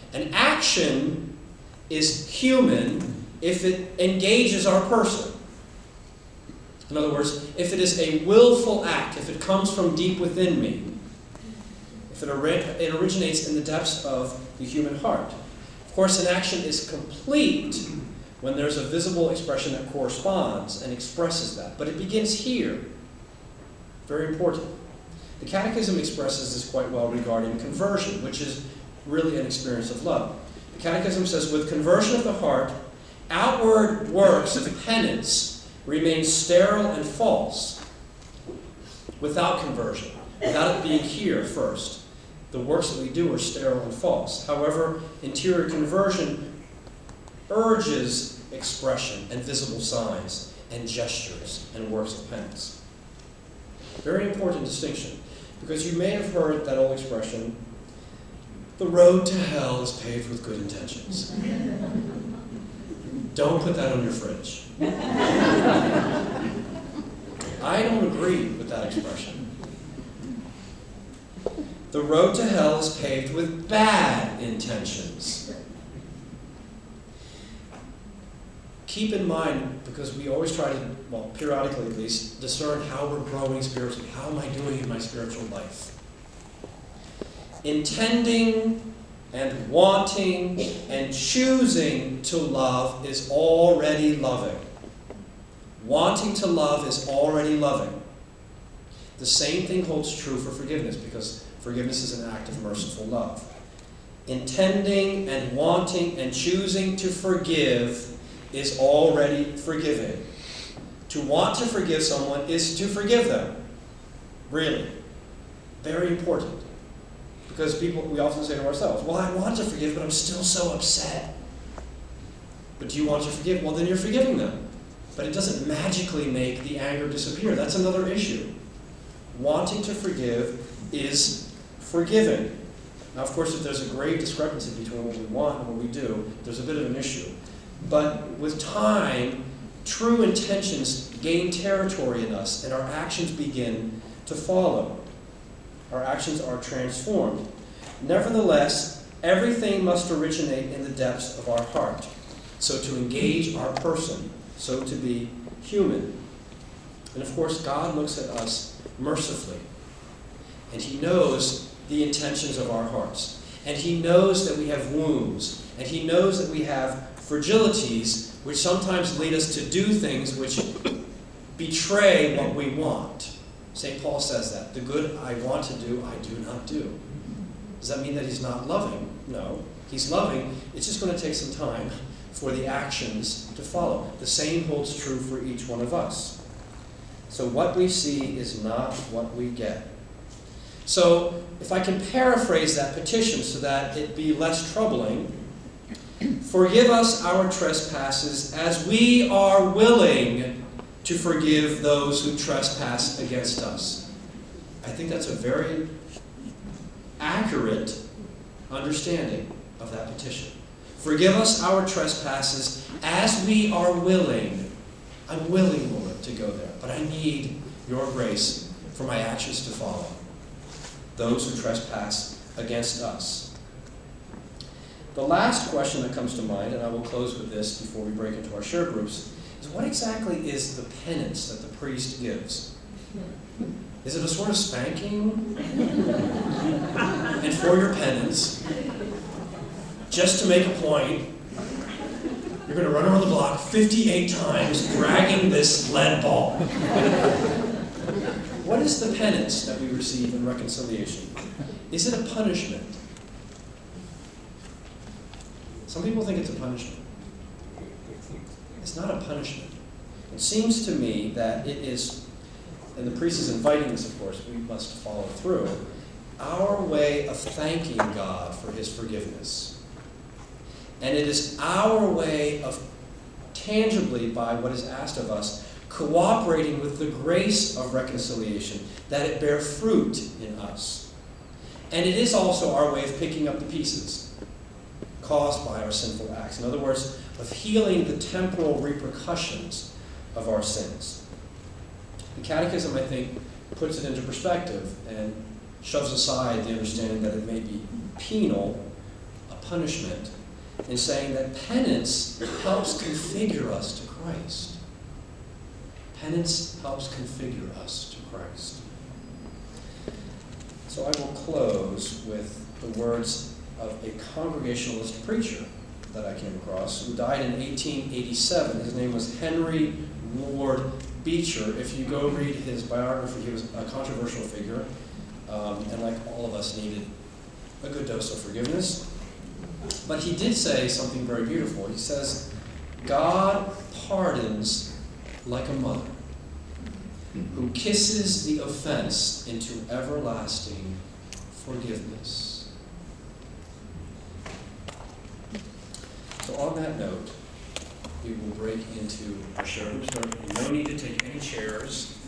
An action is human if it engages our person. In other words, if it is a willful act, if it comes from deep within me, if it originates in the depths of the human heart. Of course, an action is complete when there's a visible expression that corresponds and expresses that. But it begins here. Very important. The Catechism expresses this quite well regarding conversion, which is really an experience of love. The Catechism says, with conversion of the heart, outward works of penance remain sterile and false. Without conversion, without it being here first, the works that we do are sterile and false. However, interior conversion urges expression and visible signs and gestures and works of penance. Very important distinction, because you may have heard that old expression, the road to hell is paved with good intentions. Don't put that on your fridge. I don't agree with that expression. The road to hell is paved with bad intentions. Keep in mind, because we always try to, well, periodically at least, discern how we're growing spiritually. How am I doing in my spiritual life? Intending and wanting and choosing to love is already loving. Wanting to love is already loving. The same thing holds true for forgiveness, because forgiveness is an act of merciful love. Intending and wanting and choosing to forgive is already forgiving. To want to forgive someone is to forgive them. Really. Very important. Because we often say to ourselves, well, I want to forgive, but I'm still so upset. But do you want to forgive? Well, then you're forgiving them. But it doesn't magically make the anger disappear. That's another issue. Wanting to forgive is forgiving. Now, of course, if there's a grave discrepancy between what we want and what we do, there's a bit of an issue. But with time, true intentions gain territory in us, and our actions begin to follow. Our actions are transformed. Nevertheless, everything must originate in the depths of our heart. So to engage our person, so to be human. And of course, God looks at us mercifully. And He knows the intentions of our hearts. And He knows that we have wounds. And He knows that we have fragilities which sometimes lead us to do things which betray what we want. St. Paul says that. The good I want to do, I do not do. Does that mean that He's not loving? No. He's loving. It's just going to take some time for the actions to follow. The same holds true for each one of us. So what we see is not what we get. So if I can paraphrase that petition so that it be less troubling, forgive us our trespasses as we are willing to forgive those who trespass against us. I think that's a very accurate understanding of that petition. Forgive us our trespasses as we are willing. I'm willing, Lord, to go there, but I need your grace for my actions to follow. Those who trespass against us. The last question that comes to mind, and I will close with this before we break into our share groups, is what exactly is the penance that the priest gives? Is it a sort of spanking? And for your penance, just to make a point, you're going to run around the block 58 times dragging this lead ball. What is the penance that we receive in reconciliation? Is it a punishment? Some people think it's a punishment. It's not a punishment. It seems to me that it is, and the priest is inviting this, of course, we must follow through, our way of thanking God for His forgiveness. And it is our way of tangibly, by what is asked of us, cooperating with the grace of reconciliation, that it bear fruit in us. And it is also our way of picking up the pieces caused by our sinful acts. In other words, of healing the temporal repercussions of our sins. The Catechism, I think, puts it into perspective and shoves aside the understanding that it may be penal, a punishment in saying that penance helps configure us to Christ. Penance helps configure us to Christ. So I will close with the words of a Congregationalist preacher that I came across who died in 1887. His name was Henry Ward Beecher. If you go read his biography, he was a controversial figure, and like all of us, needed a good dose of forgiveness. But he did say something very beautiful. He says, God pardons like a mother who kisses the offense into everlasting forgiveness. So on that note, we will break into a show. No need to take any chairs.